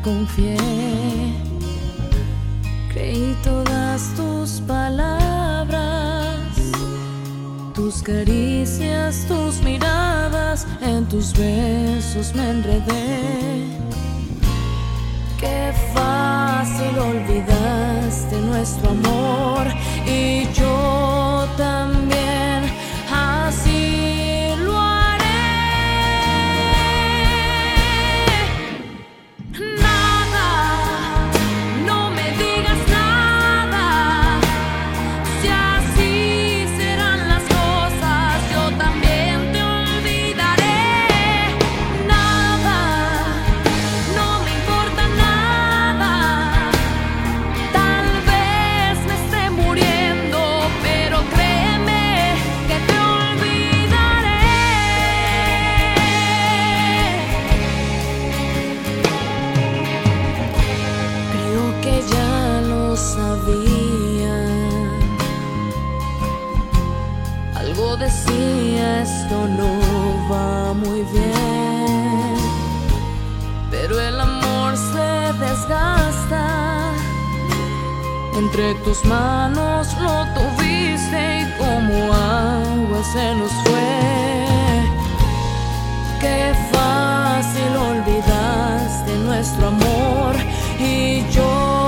confié, creí todas tus palabras, tus caricias, tus miradas, en tus besos me enredé. Qué fácil olvidaste nuestro amor y yo también así lo haré. Nada, no me digas nada, si así serán las cosas, yo también te olvidaré. Nada, no me importa nada, tal vez me esté muriendo, pero créeme que te olvidaré. Creo que ya lo sabía, algo decía, esto no va muy bien, pero el amor se desgasta. Entre tus manos lo tuviste y como agua se nos fue. Qué fácil olvidaste nuestro amor y yo